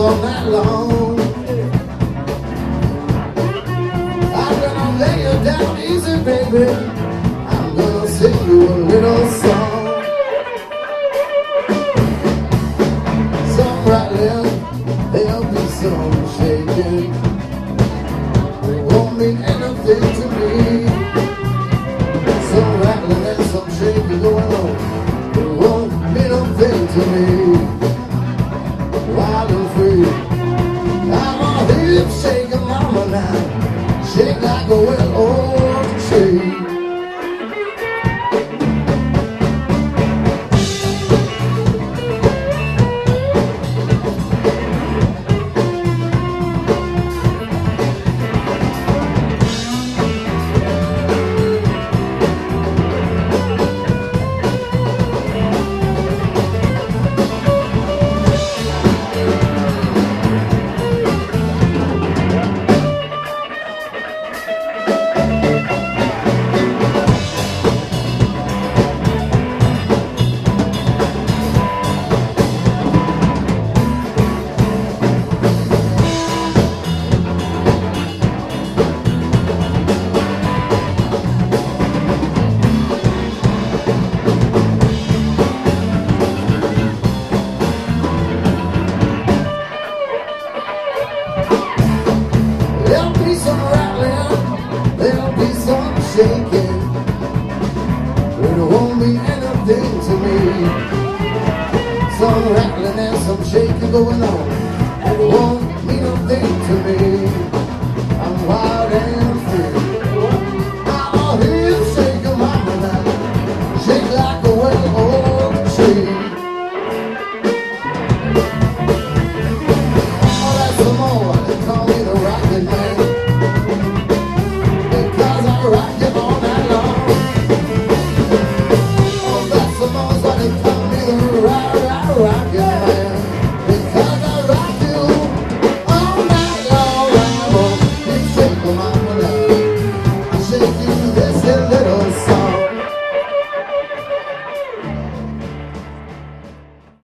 all night long. I'm gonna lay you down easy, baby. I'm gonna sing you a little song. Some rattling, there'll be some shaking. It won't mean anything to me. Some rattling and some shaking going on. It won't mean a thing to me. Wild and free, I'm gonna hear you shaking, mama, now. Shake like a well-oiled tree. There'll be some rattling, there'll be some shaking, but it won't mean anything to me. Some rattling and some shaking going on, it won't mean a thing to me. I'm wild and free. I'll hear you shake your mama now, shake like a well-oiled tree. Oh, that's some more, they call me the Rockin' Man, because I rock it all night long. Oh, that's some more, so they call me the Rock.